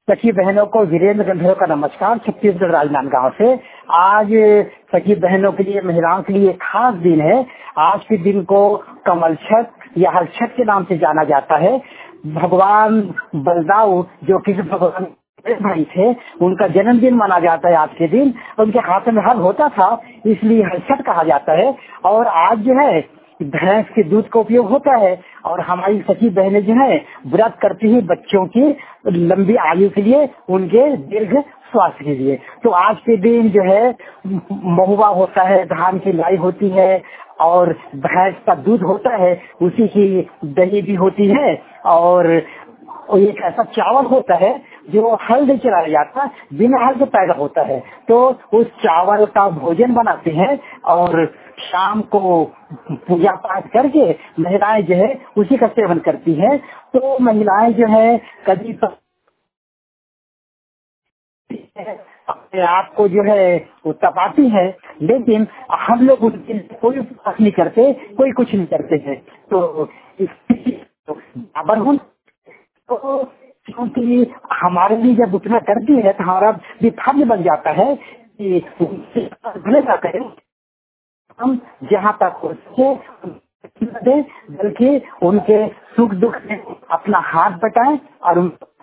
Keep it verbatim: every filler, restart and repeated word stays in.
सखी बहनों को वीरेंद्र गंधर्व का नमस्कार। छत्तीसगढ़ राजनांदगांव से आज सखी बहनों के लिए, महिलाओं के लिए खास दिन है। आज के दिन को कमल छठ या हर छठ के नाम से जाना जाता है। भगवान बलदाऊ जो कृष्ण भगवान भाई थे, उनका जन्मदिन माना जाता है आज के दिन। उनके हाथ में हल होता था, इसलिए हल छठ कहा जाता है। और आज जो है भैंस के दूध का उपयोग होता है और हमारी सखी बहनें जो है व्रत करती है बच्चों की लंबी आयु के लिए, उनके दीर्घ स्वास्थ्य के लिए। तो आज के दिन जो है महुआ होता है, धान की लाई होती है और भैंस का दूध होता है, उसी की दही भी होती है। और एक ऐसा चावल होता है जो हल नहीं चलाया जाता, बिना हल से पैदा होता है। तो उस चावल का भोजन बनाते हैं और शाम को पूजा पाठ करके महिलाएं जो है उसी का सेवन करती हैं। तो महिलाएं जो है कभी अपने आप को जो है वो तपाती है, लेकिन हम लोग उनके लिए कोई उपवास नहीं करते, कोई कुछ नहीं करते हैं। तो बराबर हूँ तो क्योंकि हमारे लिए जब उतना करती है तो हमारा भी फर्ज बन जाता है कि भले ना करें, हम जहाँ तक हो सके बल्कि उनके सुख दुख में अपना हाथ बटाएं और उन